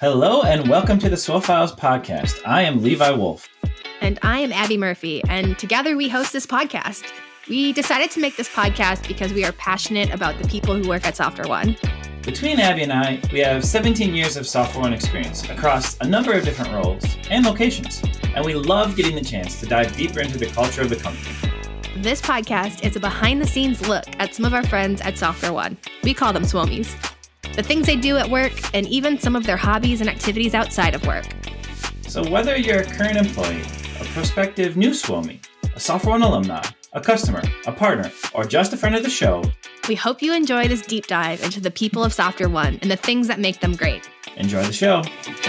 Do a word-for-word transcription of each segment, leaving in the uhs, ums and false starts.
Hello and welcome to the Swole Files podcast. I am Levi Wolf. And I am Abby Murphy, and together we host this podcast. We decided to make this podcast because we are passionate about the people who work at SoftwareOne. Between Abby and I, we have seventeen years of SoftwareOne experience across a number of different roles and locations, and we love getting the chance to dive deeper into the culture of the company. This podcast is a behind-the-scenes look at some of our friends at SoftwareOne. We call them Swomies. The things they do at work, and even some of their hobbies and activities outside of work. So whether you're a current employee, a prospective new Swomie, a SoftwareOne alumni, a customer, a partner, or just a friend of the show, we hope you enjoy this deep dive into the people of SoftwareOne and the things that make them great. Enjoy the show.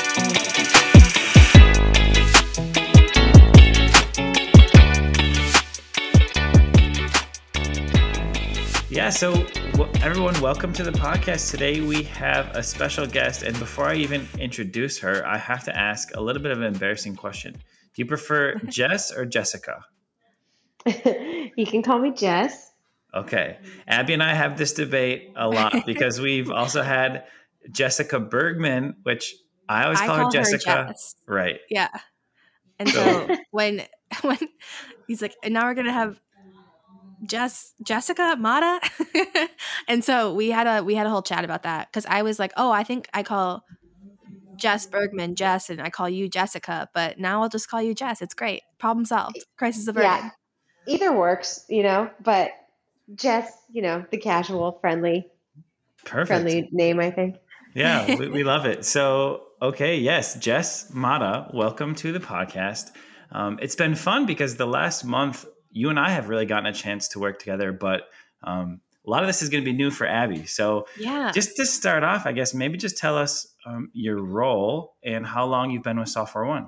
Yeah, so w- everyone, welcome to the podcast. Today we have a special guest, and before I even introduce her, I have to ask a little bit of an embarrassing question. Do you prefer Jess or Jessica? You can call me Jess. Okay. Abby and I have this debate a lot because we've also had Jessica Bergman, which I always I call, call her Jessica. Her Jess. Right. Yeah. And so when when he's like, and now we're gonna have Jess, Jessica, Mata, and so we had a we had a whole chat about that because I was like, oh, I think I call Jess Bergman Jess, and I call you Jessica, but now I'll just call you Jess. It's great, problem solved, crisis averted. Yeah, either works, you know. But Jess, you know, the casual, friendly, Perfect. friendly name, I think. Yeah, we, we love it. So, okay, yes, Jess Mata, welcome to the podcast. Um, it's been fun because the last month, you and I have really gotten a chance to work together, but um, a lot of this is going to be new for Abby. So yeah, just to start off, I guess maybe just tell us um, your role and how long you've been with SoftwareOne.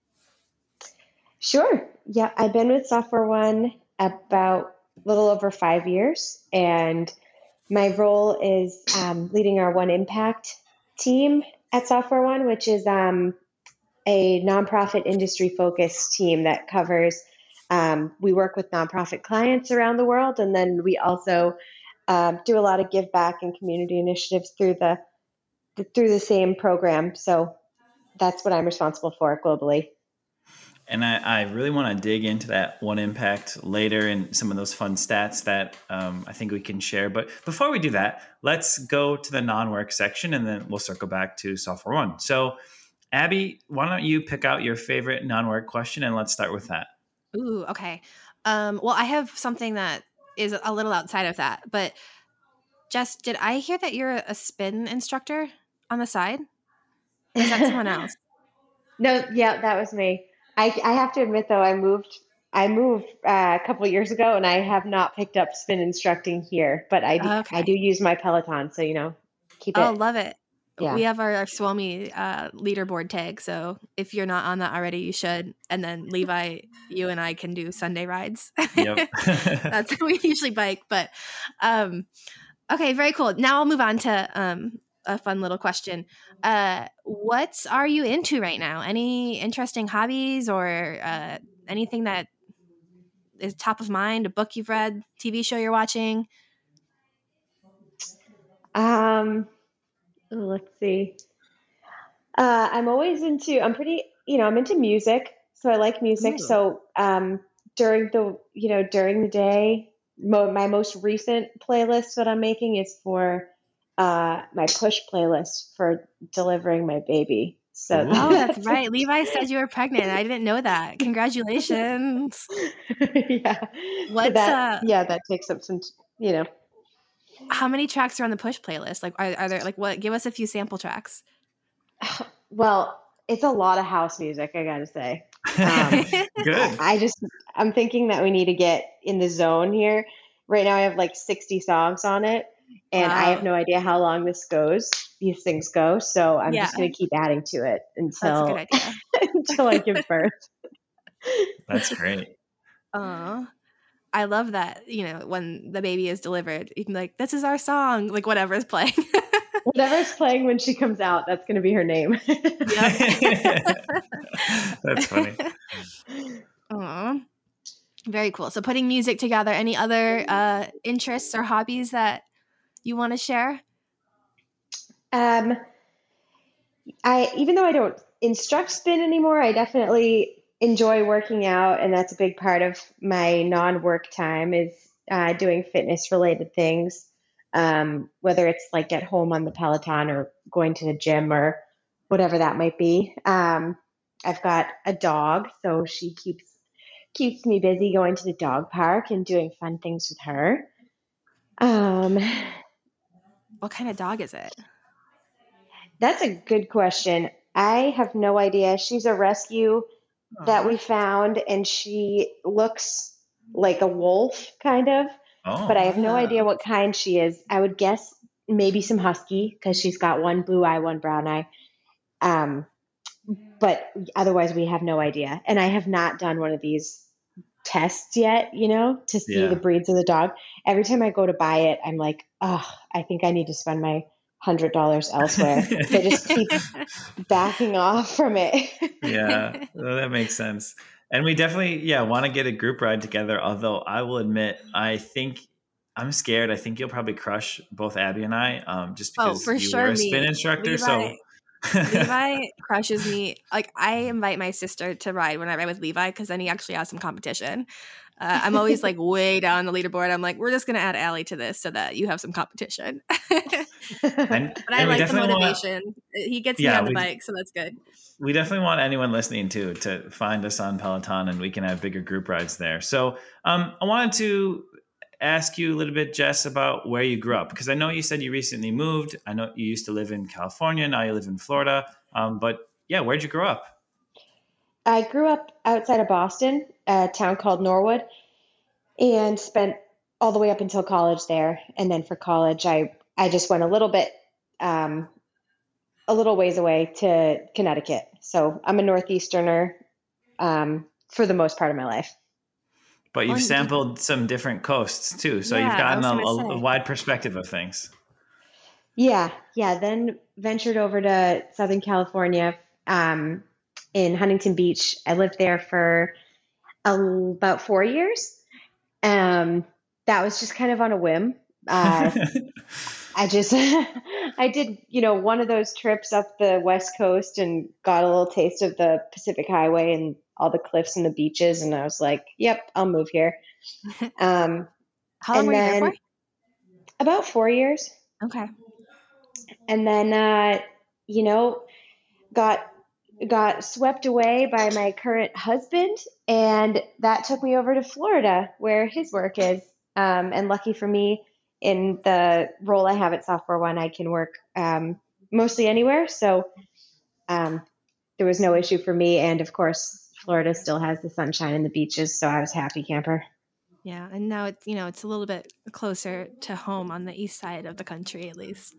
Sure. Yeah, I've been with SoftwareOne about a little over five years, and my role is um, leading our One Impact team at SoftwareOne, which is um, a nonprofit industry-focused team that covers Um, we work with nonprofit clients around the world, and then we also um, do a lot of give back and community initiatives through the, the through the same program. So that's what I'm responsible for globally. And I, I really want to dig into that One Impact later and some of those fun stats that um, I think we can share. But before we do that, let's go to the non-work section, and then we'll circle back to SoftwareOne. So, Abby, why don't you pick out your favorite non-work question, and let's start with that. Ooh, okay. Um, well, I have something that is a little outside of that, but Jess, did I hear that you're a spin instructor on the side? Or is that someone else? No, yeah, that was me. I, I have to admit, though, I moved I moved uh, a couple of years ago, and I have not picked up spin instructing here, but I do, Okay. I do use my Peloton, so, you know, keep it. Oh, love it. Yeah. We have our, our Swomie uh, leaderboard tag, so if you're not on that already, you should. And then Levi, you and I can do Sunday rides. Yep. That's how we usually bike. But um, okay, very cool. Now I'll move on to um, a fun little question. Uh, what are you into right now? Any interesting hobbies or uh, anything that is top of mind? A book you've read, T V show you're watching? Um. Let's see. Uh, I'm always into, I'm pretty, you know, I'm into music. So I like music. Ooh. So um, during the, you know, during the day, mo- my most recent playlist that I'm making is for uh, my push playlist for delivering my baby. So Ooh. Oh, that's right. Levi said you were pregnant. I didn't know that. Congratulations. yeah. What's so that, uh yeah, that takes up some, you know, how many tracks are on the push playlist? Like are, are there like what give us a few sample tracks. well, it's a lot of house music, I gotta say. Um, Good. I just, I'm thinking that we need to get in the zone here. Right now I have like sixty songs on it, and Wow. I have no idea how long this goes, these things go. So I'm Yeah. just going to keep adding to it That's a until, good idea. until I give birth. That's great. Aw. I love that, you know, when the baby is delivered, you can be like, this is our song, like whatever is playing. Whatever's playing when she comes out, that's going to be her name. That's funny. Aw. Very cool. So putting music together, any other uh, interests or hobbies that you want to share? Um, I, even though I don't instruct spin anymore, I definitely enjoy working out. And that's a big part of my non-work time is uh, doing fitness related things. Um, whether it's like at home on the Peloton or going to the gym or whatever that might be. Um, I've got a dog, so she keeps keeps me busy going to the dog park and doing fun things with her. Um, What kind of dog is it? That's a good question. I have no idea. She's a rescue that we found, and she looks like a wolf, kind of. Oh, But I have no idea what kind she is. I would guess maybe some husky because she's got one blue eye, one brown eye. Um, but otherwise, we have no idea. And I have not done one of these tests yet, you know, to see Yeah. the breeds of the dog. Every time I go to buy it, I'm like, oh, I think I need to spend my hundred dollars elsewhere. They just keep backing off from it. Yeah, well, that makes sense. And we definitely, yeah, want to get a group ride together. Although I will admit, I think I'm scared. I think you'll probably crush both Abby and I, um, just Oh, because for you sure, were a me. spin instructor. Levi, So Levi crushes me. Like I invite my sister to ride when I ride with Levi because then he actually has some competition. Uh, I'm always like way down the leaderboard. I'm like, we're just gonna add Allie to this so that you have some competition. and, But I and we like the definitely want, motivation. He gets me Yeah, on the we- bike, so that's good. we definitely want anyone listening to to find us on Peloton, and we can have bigger group rides there. So um, I wanted to ask you a little bit, Jess, about where you grew up, because I know you said you recently moved. I know you used to live in California. Now you live in Florida. Um, but yeah, where'd you grow up? I grew up outside of Boston, a town called Norwood, and spent all the way up until college there. And then for college, I, I just went a little bit, um, a little ways away to Connecticut. So I'm a Northeasterner um, for the most part of my life. But you've Well, you- sampled some different coasts too, so Yeah, you've I gotten was a, gonna a, a say. wide perspective of things. Yeah, yeah. Then ventured over to Southern California um, in Huntington Beach. I lived there for a, about four years. Um, that was just kind of on a whim. Uh, I just, I did, you know, one of those trips up the West Coast and got a little taste of the Pacific Highway and all the cliffs and the beaches. And I was like, yep, I'll move here. Um, How long and were you there then for? about four years. Okay. And then, uh, you know, got got swept away by my current husband, and that took me over to Florida, where his work is. Um, and lucky for me, in the role I have at Software One, I can work um, mostly anywhere. So um, there was no issue for me. And of course, Florida still has the sunshine and the beaches, so I was happy camper. Yeah, and now it's you know it's a little bit closer to home on the east side of the country at least.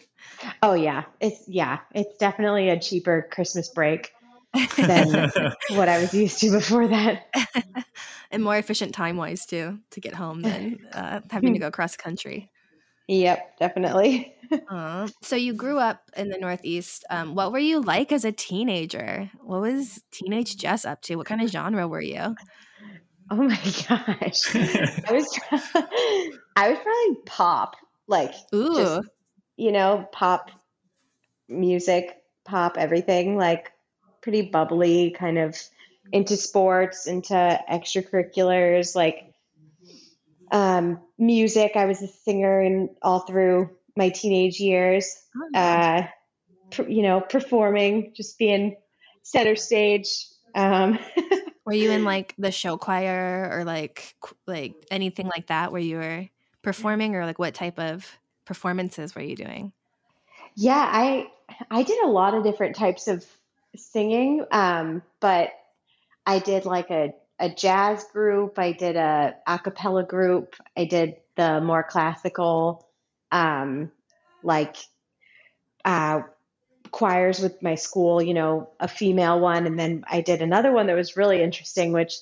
Oh yeah, it's yeah, it's definitely a cheaper Christmas break than what I was used to before that. And more efficient time wise too to get home than uh, having to go cross country. Yep, definitely. Uh, so you grew up in the Northeast. Um, what were you like as a teenager? What was teenage Jess up to? What kind of genre were you? Oh my gosh. I was I was probably pop, like Ooh, just, you know, pop music, pop everything, like pretty bubbly, kind of into sports, into extracurriculars, like um, music. I was a singer and all through my teenage years, oh, uh, pr- you know, performing, just being center stage. Um, were you in like the show choir or like qu- like anything like that where you were performing, or like what type of performances were you doing? Yeah, I I did a lot of different types of singing, um, but I did like a, a jazz group. I did a a cappella group. I did the more classical, um, like uh, choirs with my school. You know, a female one, and then I did another one that was really interesting, which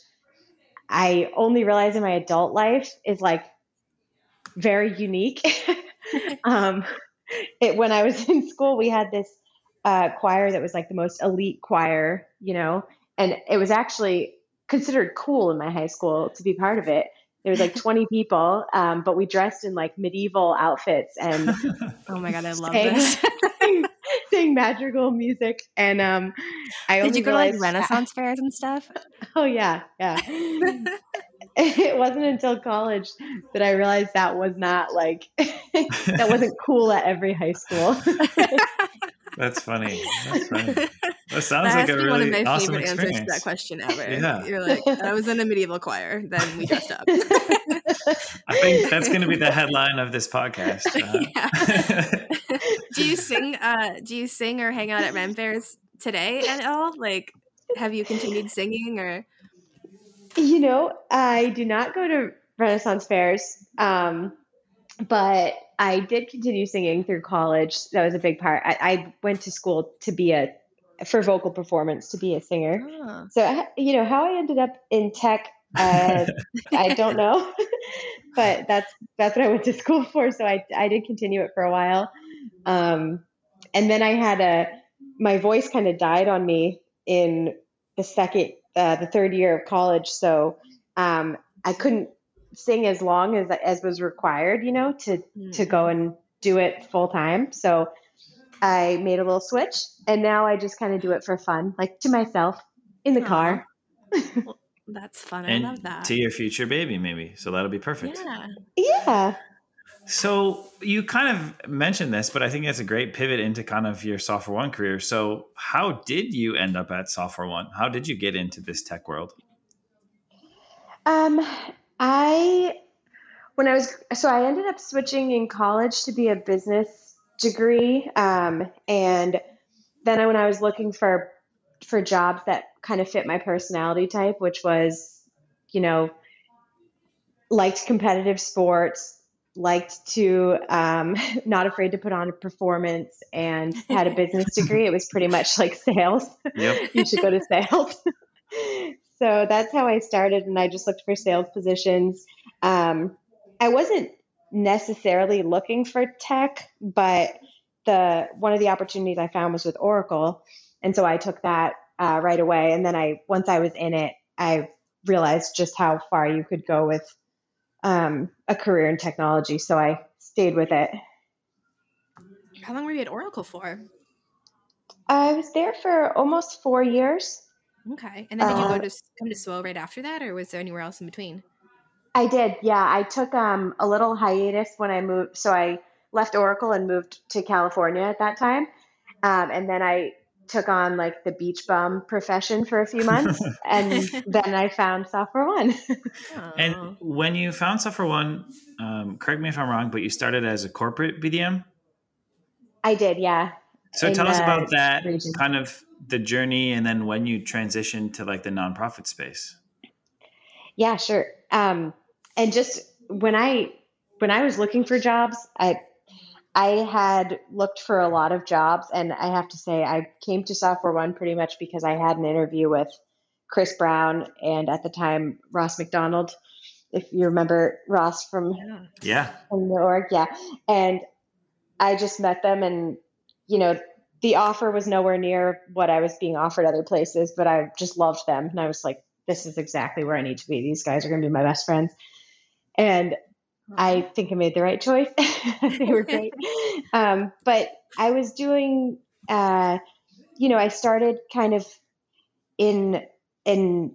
I only realized in my adult life is like very unique. um, it, when I was in school, we had this uh, choir that was like the most elite choir, you know, and it was actually considered cool in my high school to be part of it. There was like twenty people, um, but we dressed in like medieval outfits and Oh my god, I love sang, this. sang madrigal music. And um, I Did only you go to like realized- Renaissance fairs and stuff? Oh yeah, yeah. It wasn't until college that I realized that was not like that wasn't cool at every high school. That's funny. That's funny. That sounds That like has a to be one of really my awesome favorite answers to experience. that question ever. Yeah. You're like, I was in a medieval choir, then we dressed up. I think that's going to be the headline of this podcast. Uh, Do you sing? Uh, do you sing or hang out at Ren fairs today at all? Like, have you continued singing or? You know, I do not go to Renaissance fairs, um, but I did continue singing through college. That was a big part. I, I went to school to be a for vocal performance, to be a singer. Oh. So, you know, how I ended up in tech, uh, I don't know, but that's that's what I went to school for. So I I did continue it for a while, um, and then I had a my voice kind of died on me in the second. Uh, the third year of college, so um, I couldn't sing as long as as was required, you know, to mm-hmm. to go and do it full time. So I made a little switch, and now I just kind of do it for fun, like to myself in the Aww. car. Well, that's fun. And I love that. To your future baby, maybe. So that'll be perfect. Yeah. Yeah. So you kind of mentioned this, but I think it's a great pivot into kind of your Software One career. So how did you end up at Software One? How did you get into this tech world? Um, I, when I was, so I ended up switching in college to be a business degree. Um, and then when I was looking for, for jobs that kind of fit my personality type, which was, you know, liked competitive sports, liked to, um, not afraid to put on a performance, and had a business degree. It was pretty much like sales. Yep. You should go to sales. So that's how I started. And I just looked for sales positions. Um, I wasn't necessarily looking for tech, but the, one of the opportunities I found was with Oracle. And so I took that, uh, right away. And then I, once I was in it, I realized just how far you could go with um, a career in technology. So I stayed with it. How long were you at Oracle for? I was there for almost four years. Okay. And then did you uh, go to come to S W O right after that, or was there anywhere else in between? I did. Yeah. I took um, a little hiatus when I moved. So I left Oracle and moved to California at that time. Um, and then I took on like the beach bum profession for a few months. And then I found Software One. And when you found Software One, um, correct me if I'm wrong, but you started as a corporate B D M? I did, yeah. So in tell us about that region. kind of the journey, and then when you transitioned to like the nonprofit space. Yeah, sure. Um, and just when I, when I was looking for jobs, I, I had looked for a lot of jobs, and I have to say I came to Software One pretty much because I had an interview with Chris Brown and at the time Ross McDonald, if you remember Ross from, yeah. from the org. Yeah. And I just met them, and, you know, the offer was nowhere near what I was being offered other places, but I just loved them. And I was like, this is exactly where I need to be. These guys are going to be my best friends. And I think I made the right choice. They were great. Um, but I was doing, uh, you know, I started kind of in, in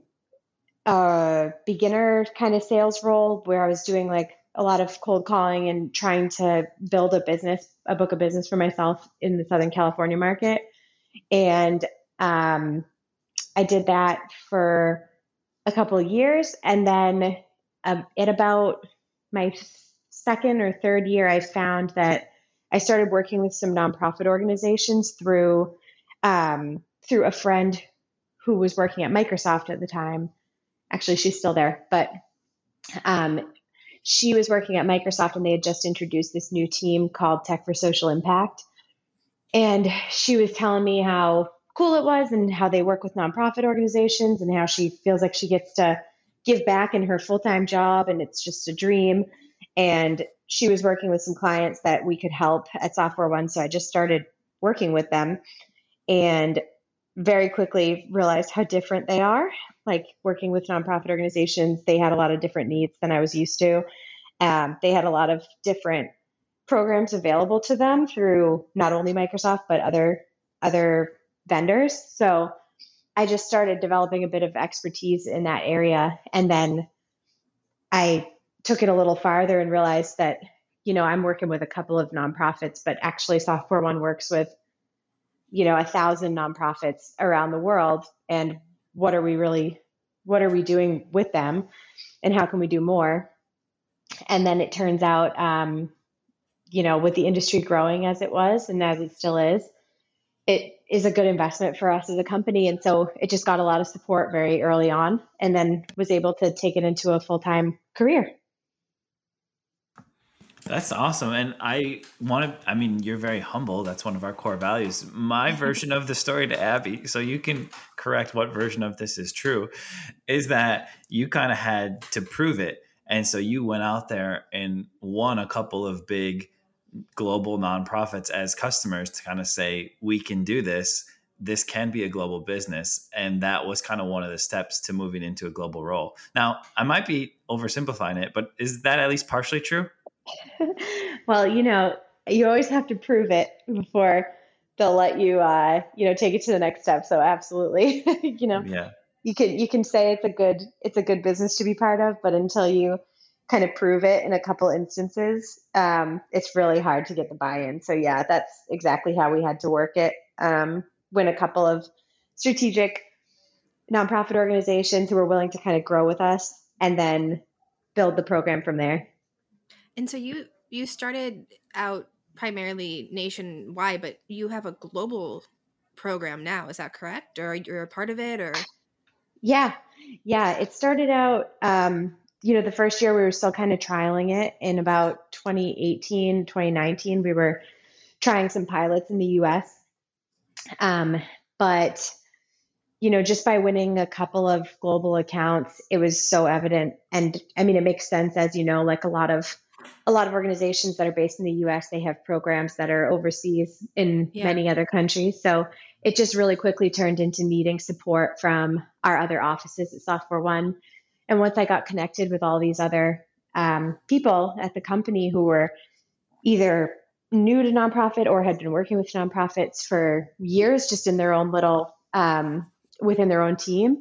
a beginner kind of sales role where I was doing like a lot of cold calling and trying to build a business, a book of business for myself in the Southern California market. And um, I did that for a couple of years. And then um, at about my second or third year, I found that I started working with some nonprofit organizations through um, through a friend who was working at Microsoft at the time. Actually, she's still there, but um, she was working at Microsoft, and they had just introduced this new team called Tech for Social Impact. And she was telling me how cool it was and how they work with nonprofit organizations and how she feels like she gets to give back in her full-time job, and it's just a dream. And she was working with some clients that we could help at Software One. So I just started working with them and very quickly realized how different they are. Like working with nonprofit organizations, they had a lot of different needs than I was used to. Um, they had a lot of different programs available to them through not only Microsoft, but other other vendors. So I just started developing a bit of expertise in that area. And then I took it a little farther and realized that, you know, I'm working with a couple of nonprofits, but actually Software One works with, you know, a thousand nonprofits around the world. And what are we really, what are we doing with them? And how can we do more? And then it turns out, um, you know, with the industry growing as it was and as it still is, it is a good investment for us as a company. And so it just got a lot of support very early on, and then was able to take it into a full-time career. That's awesome. And I want to, I mean, you're very humble. That's one of our core values. My version of the story to Abby, so you can correct what version of this is true, is that you kind of had to prove it. And so you went out there and won a couple of big global nonprofits as customers to kind of say, we can do this. This can be a global business. And that was kind of one of the steps to moving into a global role. Now, I might be oversimplifying it, but is that at least partially true? Well, you know, you always have to prove it before they'll let you, uh, you know, take it to the next step. So absolutely, you know, yeah. you can, you can say it's a good, it's a good business to be part of, but until you kind of prove it in a couple instances, um, it's really hard to get the buy-in. So yeah, that's exactly how we had to work it. Um, when a couple of strategic nonprofit organizations who were willing to kind of grow with us and then build the program from there. And so you, you started out primarily nationwide, but you have a global program now. Is that correct? Or you're a part of it or? Yeah. Yeah. It started out, um, you know, the first year we were still kind of trialing it. In about twenty eighteen, twenty nineteen, we were trying some pilots in the U S. Um, but, you know, just by winning a couple of global accounts, it was so evident. And I mean, it makes sense, as you know, like a lot of, a lot of organizations that are based in the U S, they have programs that are overseas in yeah. many other countries. So it just really quickly turned into needing support from our other offices at Software One. And once I got connected with all these other um, people at the company who were either new to nonprofit or had been working with nonprofits for years, just in their own little, um, within their own team,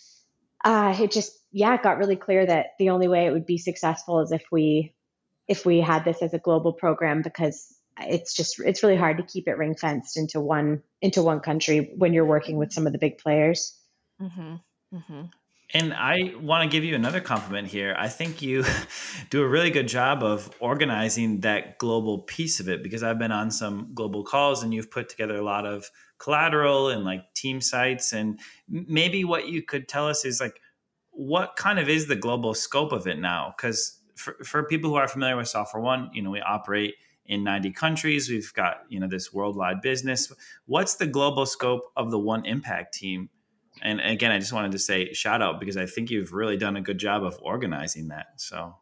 uh, it just, yeah, it got really clear that the only way it would be successful is if we, if we had this as a global program, because it's just, it's really hard to keep it ring fenced into one, into one country when you're working with some of the big players. Mm-hmm. Mm-hmm. And I want to give you another compliment here. I think you do a really good job of organizing that global piece of it, because I've been on some global calls and you've put together a lot of collateral and like team sites. And maybe what you could tell us is like, what kind of is the global scope of it now? Because for, for people who are familiar with Software One, you know, we operate in ninety countries. We've got, you know, this worldwide business. What's the global scope of the One Impact team? And again, I just wanted to say shout out, because I think you've really done a good job of organizing that. So,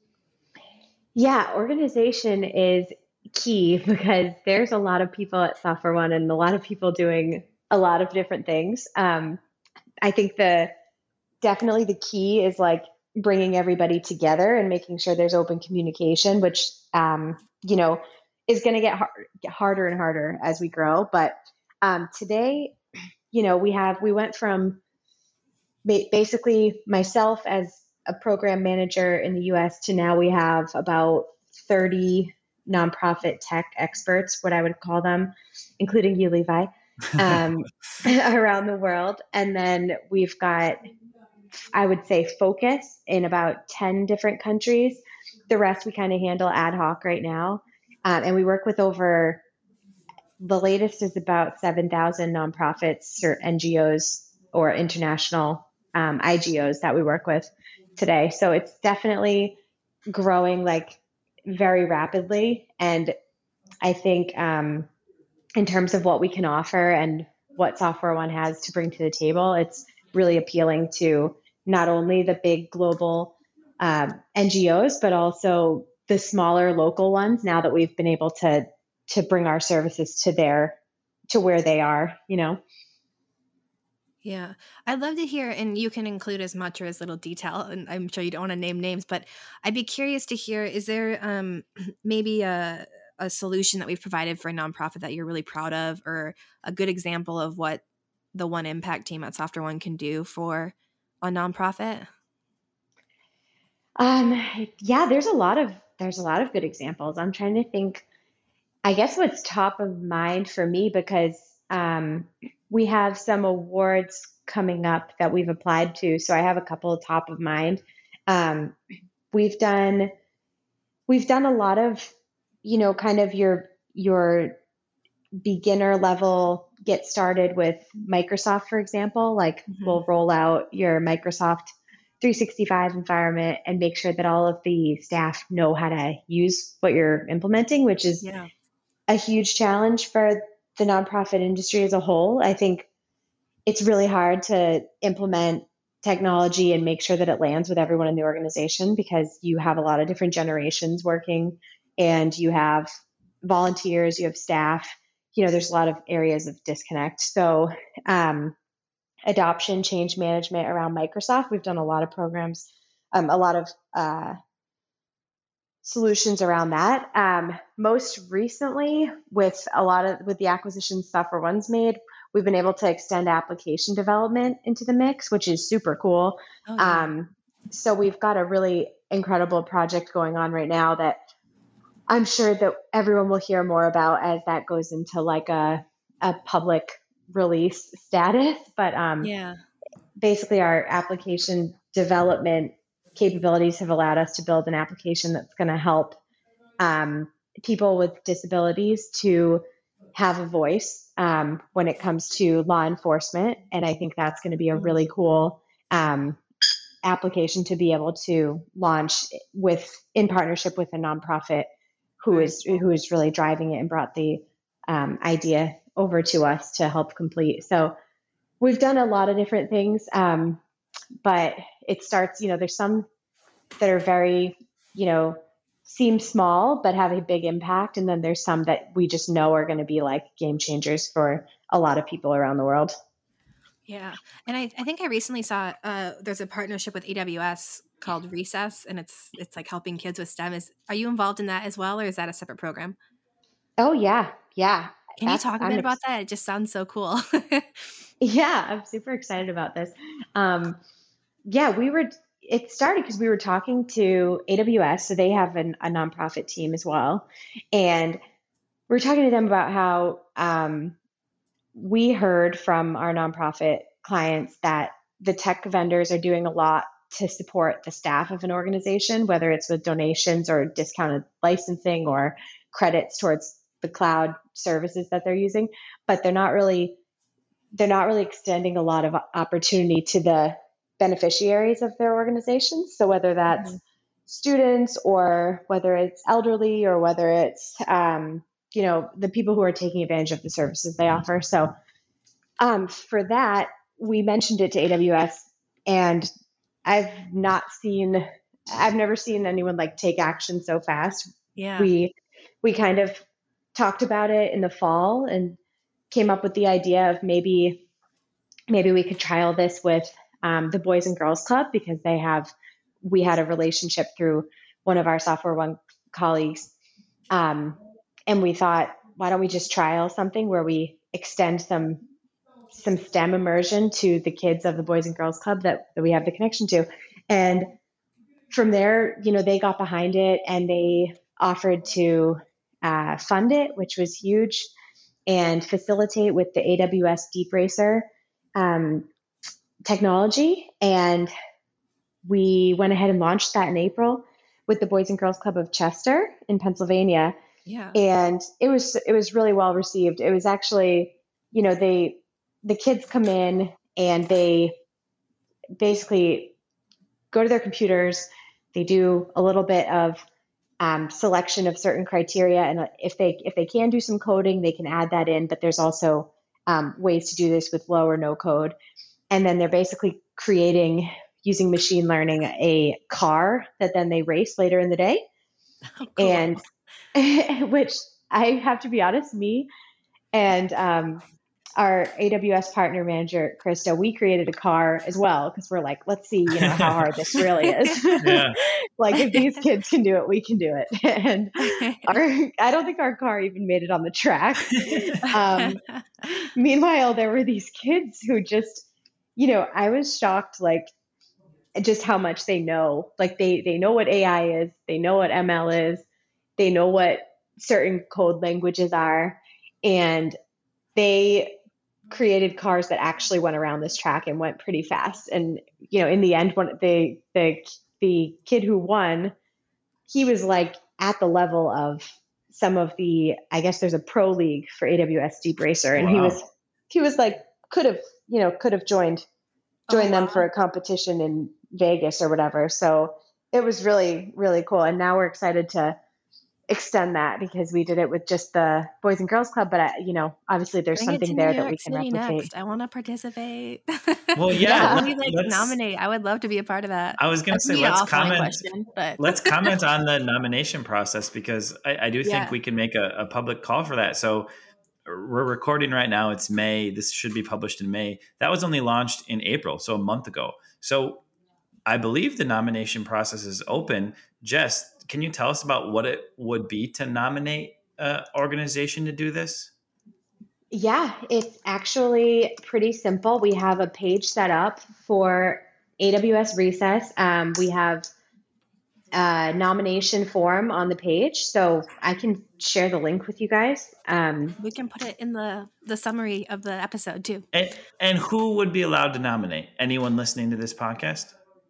yeah, organization is key, because there's a lot of people at Software One and a lot of people doing a lot of different things. Um, I think the definitely the key is like bringing everybody together and making sure there's open communication, which um, you know is going to get, hard, get harder and harder as we grow. But um, today, you know, we have, we went from basically myself as a program manager in the U S to now we have about thirty nonprofit tech experts, what I would call them, including you, Levi, um, around the world. And then we've got, I would say, focus in about ten different countries. The rest we kind of handle ad hoc right now. Um, and we work with over, the latest is about seven thousand nonprofits or N G Os or international um, I G Os that we work with today. So it's definitely growing like very rapidly. And I think um, in terms of what we can offer and what Software One has to bring to the table, it's really appealing to not only the big global um, N G Os, but also the smaller local ones, now that we've been able to to bring our services to their, to where they are, you know? Yeah. I'd love to hear, and you can include as much or as little detail, and I'm sure you don't want to name names, but I'd be curious to hear, is there um, maybe a, a solution that we've provided for a nonprofit that you're really proud of, or a good example of what the One Impact team at Software One can do for a nonprofit? Um, yeah, there's a lot of there's a lot of good examples. I'm trying to think. I guess what's top of mind for me, because um, we have some awards coming up that we've applied to, so I have a couple top of mind. Um, we've done we've done a lot of, you know, kind of your your beginner level get started with Microsoft, for example. Like Mm-hmm. we'll roll out your Microsoft three sixty-five environment and make sure that all of the staff know how to use what you're implementing, which is Yeah. a huge challenge for the nonprofit industry as a whole. I think it's really hard to implement technology and make sure that it lands with everyone in the organization, because you have a lot of different generations working, and you have volunteers, you have staff, you know, there's a lot of areas of disconnect. So, um, adoption, change management around Microsoft, we've done a lot of programs, um, a lot of uh, solutions around that. Um, most recently, with a lot of with the acquisitions Software One's made, we've been able to extend application development into the mix, which is super cool. Oh, yeah. Um, so we've got a really incredible project going on right now that I'm sure that everyone will hear more about as that goes into like a a public release status. But um, Yeah. basically, our application development capabilities have allowed us to build an application that's going to help um, people with disabilities to have a voice um, when it comes to law enforcement. And I think that's going to be a really cool um, application to be able to launch with in partnership with a nonprofit who Right. is who is really driving it and brought the um, idea over to us to help complete. So we've done a lot of different things, um, but it starts, you know, there's some that are very, you know, seem small but have a big impact. And then there's some that we just know are going to be like game changers for a lot of people around the world. Yeah. And I, I think I recently saw uh, there's a partnership with A W S called Recess, and it's it's like helping kids with STEM. Is Are you involved in that as well, or is that a separate program? Oh, yeah. Yeah. Can you That's, talk a I'm bit ex- about that? It just sounds so cool. Yeah, I'm super excited about this. Um, yeah, we were, it started because we were talking to A W S, so they have an, a nonprofit team as well. And we were talking to them about how um, we heard from our nonprofit clients that the tech vendors are doing a lot to support the staff of an organization, whether it's with donations or discounted licensing or credits towards the cloud services that they're using, but they're not really they're not really extending a lot of opportunity to the beneficiaries of their organizations. So whether that's Mhm. students or whether it's elderly or whether it's, um, you know, the people who are taking advantage of the services they offer. So um, for that, we mentioned it to A W S, and I've not seen, I've never seen anyone like take action so fast. Yeah. We, we kind of talked about it in the fall and came up with the idea of maybe maybe we could trial this with um, the Boys and Girls Club, because they have we had a relationship through one of our Software One colleagues, um, and we thought, why don't we just trial something where we extend some some STEM immersion to the kids of the Boys and Girls Club that, that we have the connection to. And from there, you know, they got behind it and they offered to uh, fund it, which was huge, and facilitate with the A W S Deep Racer um, technology. And we went ahead and launched that in April with the Boys and Girls Club of Chester in Pennsylvania. Yeah. And it was it was really well received. It was actually, you know, they the kids come in and they basically go to their computers. They do a little bit of um, selection of certain criteria, and if they if they can do some coding, they can add that in. But there's also um, ways to do this with low or no code. And then they're basically creating, using machine learning, a car that then they race later in the day. Oh, cool. And which I have to be honest, me and um, our A W S partner manager, Krista, we created a car as well because we're like, let's see, you know, how hard this really is. Yeah. Like if these kids can do it, we can do it. And our, I don't think our car even made it on the track. Um, meanwhile, there were these kids who just, you know, I was shocked, like just how much they know. Like they they know what A I is, they know what M L is, they know what certain code languages are, and they created cars that actually went around this track and went pretty fast. And, you know, in the end, when the, the, the kid who won, he was like at the level of some of the, I guess there's a pro league for A W S Deep Racer. And wow. he was, he was like, could have, you know, could have joined, joined oh, them wow. for a competition in Vegas or whatever. So it was really, really cool. And now we're excited to extend that because we did it with just the Boys and Girls Club, but I, you know, obviously there's Bring something there that we can City replicate. Next. I want to participate. Well, yeah, yeah we like nominate. I would love to be a part of that. I was going to say, let's comment. Question, but. let's comment on the nomination process because I, I do think yeah. we can make a, a public call for that. So we're recording right now. It's May. This should be published in May. That was only launched in April, so a month ago. So I believe the nomination process is open. Jess, can you tell us about what it would be to nominate an organization to do this? Yeah, it's actually pretty simple. We have a page set up for A W S Recess. Um, we have a nomination form on the page, so I can share the link with you guys. Um, we can put it in the, the summary of the episode too. And, and who would be allowed to nominate? Anyone listening to this podcast?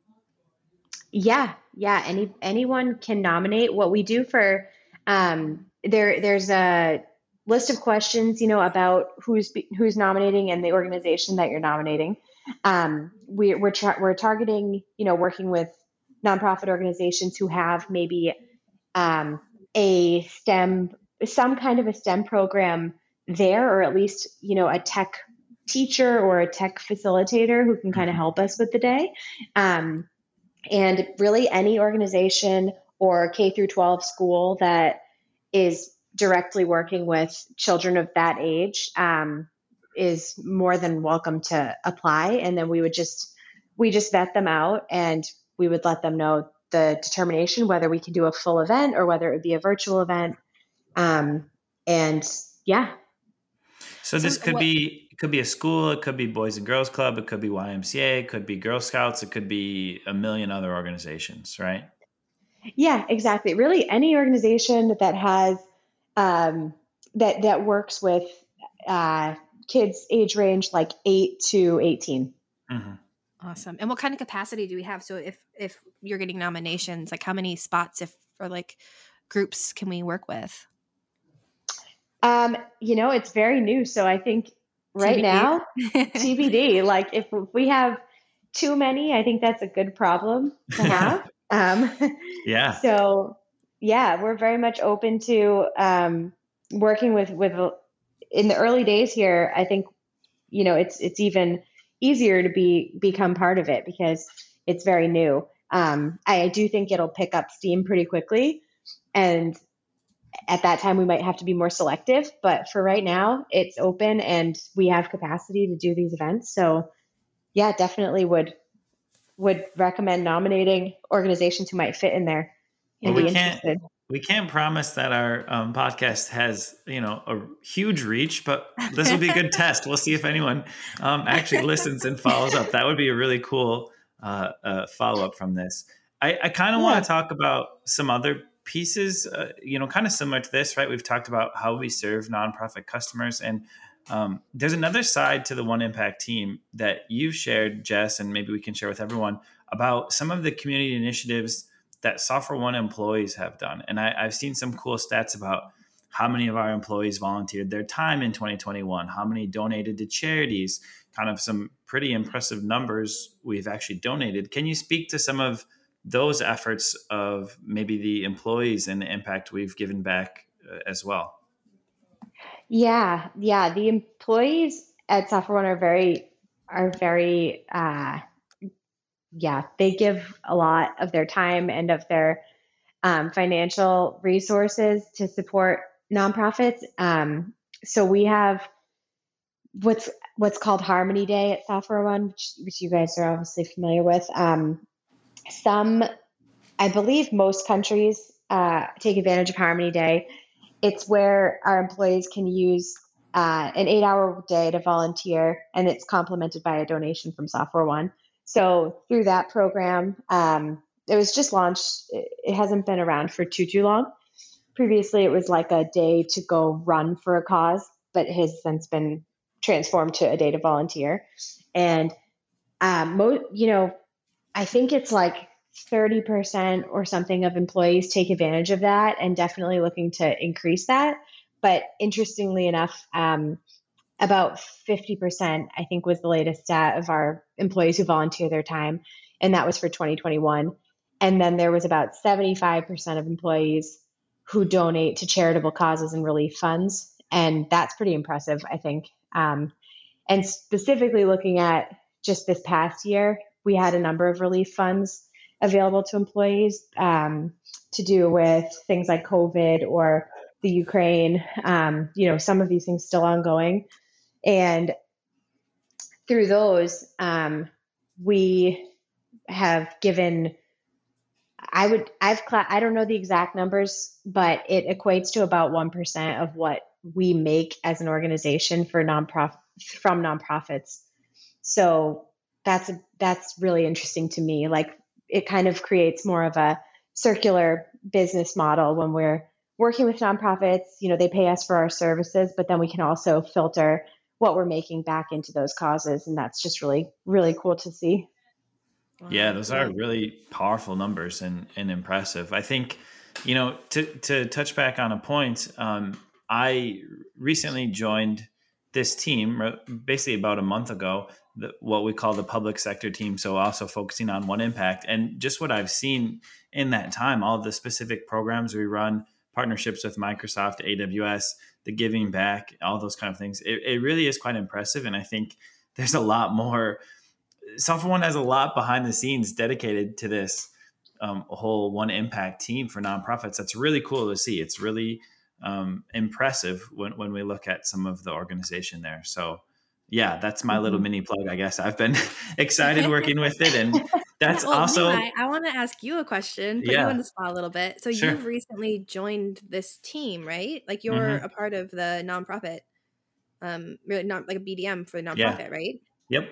Yeah, yeah. Any anyone can nominate. What we do for um, there, there's a list of questions, you know, about who's who's nominating and the organization that you're nominating. Um, we, we're tra- we're targeting, you know, working with nonprofit organizations who have maybe um, a STEM, some kind of a STEM program there, or at least, you know, a tech teacher or a tech facilitator who can kind of help us with the day. Um, And really any organization or K through twelve school that is directly working with children of that age um, is more than welcome to apply. And then we would just, we just vet them out and we would let them know the determination, whether we can do a full event or whether it would be a virtual event. Um, and yeah. So this could be, it could be a school, it could be Boys and Girls Club, it could be Y M C A, it could be Girl Scouts, it could be a million other organizations, right? Yeah, exactly. Really any organization that has, um, that, that works with uh, kids age range like eight to eighteen. Mm-hmm. Awesome. And what kind of capacity do we have? So if, if you're getting nominations, like how many spots if or like groups can we work with? Um, you know, it's very new. So I think right T B D. Now, T B D, like if, if we have too many, I think that's a good problem to have. um, yeah. So yeah, we're very much open to um, working with, with in the early days here. I think, you know, it's, it's even easier to be, become part of it because it's very new. Um, I, I do think it'll pick up steam pretty quickly. And at that time, we might have to be more selective, but for right now, it's open and we have capacity to do these events. So yeah, definitely would would recommend nominating organizations who might fit in there. Well, we can't, we can't promise that our um, podcast has, you know, a huge reach, but this will be a good test. We'll see if anyone um, actually listens and follows up. That would be a really cool uh, uh, follow-up from this. I, I kind of yeah. want to talk about some other pieces, uh, you know, kind of similar to this, right? We've talked about how we serve nonprofit customers, and um, there's another side to the One Impact team that you've shared, Jess, and maybe we can share with everyone about some of the community initiatives that Software One employees have done. And I, I've seen some cool stats about how many of our employees volunteered their time in twenty twenty-one, how many donated to charities, kind of some pretty impressive numbers we've actually donated. Can you speak to some of those efforts of maybe the employees and the impact we've given back uh, as well? Yeah, yeah. The employees at Software One are very, are very, uh, yeah, they give a lot of their time and of their um, financial resources to support nonprofits. Um, so we have what's what's called Harmony Day at Software One, which, which you guys are obviously familiar with. Um, some, I believe most countries uh, take advantage of Harmony Day. It's where our employees can use uh, an eight-hour day to volunteer, and it's complemented by a donation from Software One. So through that program, um, it was just launched. It hasn't been around for too, too long. Previously, it was like a day to go run for a cause, but it has since been transformed to a day to volunteer. And, um, mo- you know, I think it's like thirty percent or something of employees take advantage of that, and definitely looking to increase that. But interestingly enough, um, about fifty percent, I think, was the latest stat of our employees who volunteer their time. And that was for twenty twenty-one. And then there was about seventy-five percent of employees who donate to charitable causes and relief funds. And that's pretty impressive, I think. Um, and specifically looking at just this past year, we had a number of relief funds available to employees um, to do with things like COVID or the Ukraine. Um, you know, some of these things still ongoing. And through those, um, we have given, I would, I've, cla- I don't know the exact numbers, but it equates to about one percent of what we make as an organization for nonprofit, from nonprofits. So that's, that's really interesting to me. Like, it kind of creates more of a circular business model when we're working with nonprofits. You know, they pay us for our services, but then we can also filter what we're making back into those causes. And that's just really, really cool to see. Yeah, those are really powerful numbers and, and impressive. I think, you know, to, to touch back on a point, um, I recently joined this team basically about a month ago, the, what we call the public sector team. So also focusing on One Impact, and just what I've seen in that time, all the specific programs we run, partnerships with Microsoft, A W S, the giving back, all those kind of things. It, it really is quite impressive. And I think there's a lot more. Software One has a lot behind the scenes dedicated to this um, whole One Impact team for nonprofits. That's really cool to see. It's really um, impressive when, when we look at some of the organization there. So yeah, that's my little mini plug, I guess. I've been excited working with it. And that's well, also, Levi, I want to ask you a question, put yeah. you on the spot a little bit. So Sure. you've recently joined this team, right? Like you're Mm-hmm. a part of the nonprofit, um, really not like a B D M for the nonprofit, Yeah. right? Yep.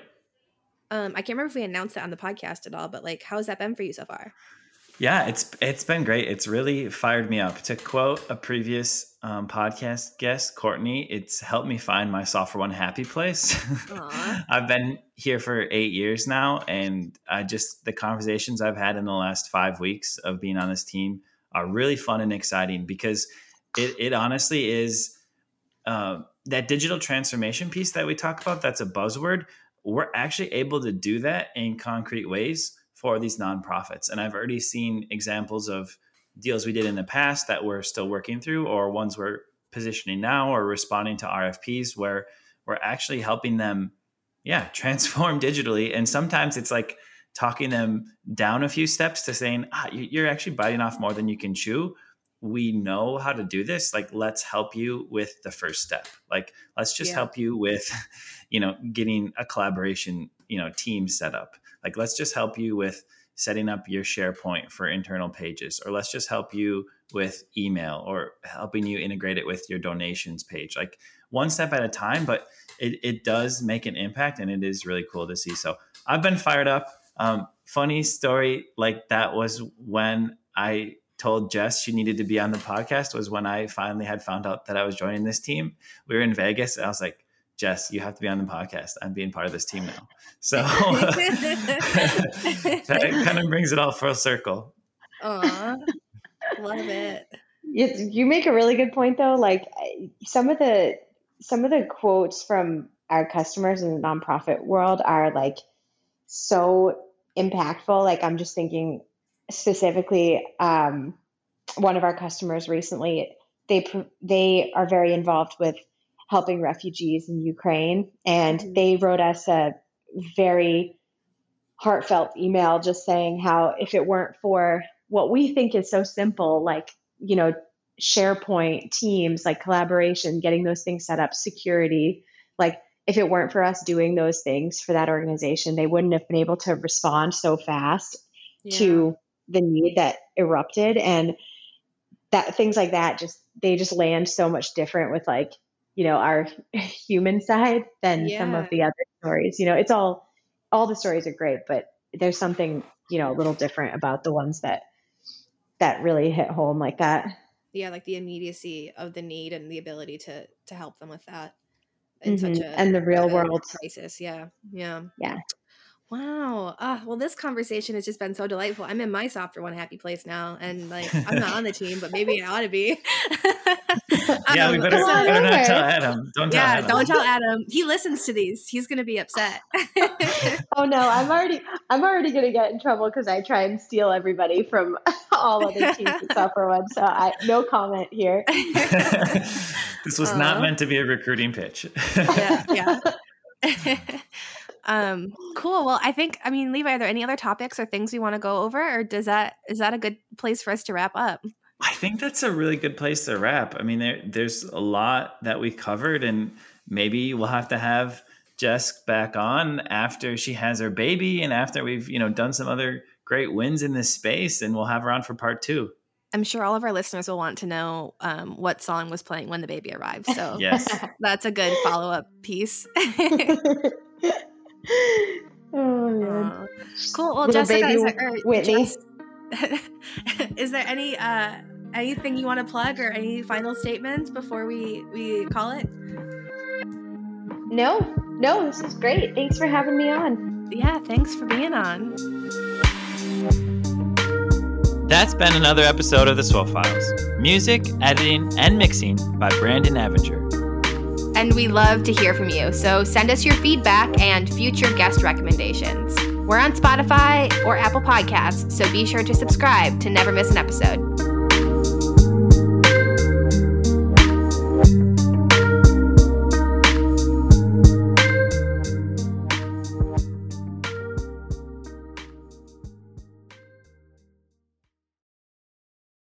Um, I can't remember if we announced it on the podcast at all, but like, how has that been for you so far? Yeah, it's it's been great. It's really fired me up. To quote a previous um, podcast guest, Courtney, it's helped me find my Software One happy place. I've been here for eight years now, and I just the conversations I've had in the last five weeks of being on this team are really fun and exciting, because it, it honestly is uh, that digital transformation piece that we talk about. That's a buzzword. We're actually able to do that in concrete ways for these nonprofits. And I've already seen examples of deals we did in the past that we're still working through, or ones we're positioning now or responding to R F Ps where we're actually helping them, yeah, transform digitally. And sometimes it's like talking them down a few steps to saying, ah, you're actually biting off more than you can chew. We know how to do this. Like, let's help you with the first step. Like, let's just yeah. help you with, you know, getting a collaboration, you know, team set up. Like, let's just help you with setting up your SharePoint for internal pages, or let's just help you with email, or helping you integrate it with your donations page, like one step at a time. But it, it does make an impact, and it is really cool to see. So I've been fired up. Um, funny story like that was when I told Jess she needed to be on the podcast, was when I finally had found out that I was joining this team. We were in Vegas, and I was like, Jess, you have to be on the podcast. I'm being part of this team now. So that kind of brings it all full circle. Aw, love it. You, you make a really good point, though. Like, some of the some of the quotes from our customers in the nonprofit world are like so impactful. Like, I'm just thinking specifically, um, one of our customers recently, they they are very involved with helping refugees in Ukraine. And mm-hmm. they wrote us a very heartfelt email just saying how, if it weren't for what we think is so simple, like, you know, SharePoint, Teams, like collaboration, getting those things set up, security, like if it weren't for us doing those things for that organization, they wouldn't have been able to respond so fast yeah. to the need that erupted. And that things like that, just, they just land so much different with like, you know, our human side than yeah. some of the other stories. You know, it's all, all the stories are great, but there's something, you know, a little different about the ones that, that really hit home like that. Yeah. Like the immediacy of the need and the ability to, to help them with that. In mm-hmm. such a and the real world crisis. Yeah. Yeah. Yeah. Wow. Uh, well, this conversation has just been so delightful. I'm in my Software One happy place now. And like, I'm not on the team, but maybe I ought to be. yeah, we better, better not tell Adam. Don't tell yeah, Adam. don't tell Adam. He listens to these. He's going to be upset. oh no, I'm already, I'm already going to get in trouble because I try and steal everybody from all other teams at Software One. So I, no comment here. This was uh, not meant to be a recruiting pitch. yeah. Yeah. Um, cool. Well, I think, I mean, Levi, are there any other topics or things we want to go over, or does that, is that a good place for us to wrap up? I think that's a really good place to wrap. I mean, there, there's a lot that we covered, and maybe we'll have to have Jess back on after she has her baby and after we've, you know, done some other great wins in this space, and we'll have her on for part two. I'm sure all of our listeners will want to know um, what song was playing when the baby arrived. So yes, that's a good follow-up piece. oh, man. Uh, cool. Well, Little Jessica, baby is there, Whitney. Jess, is there any uh, anything you want to plug or any final statements before we, we call it? No, no, this is great. Thanks for having me on. Yeah, thanks for being on. That's been another episode of The Swell Files. Music, editing, and mixing by Brandon Avenger. And we love to hear from you, so send us your feedback and future guest recommendations. We're on Spotify or Apple Podcasts, so be sure to subscribe to never miss an episode.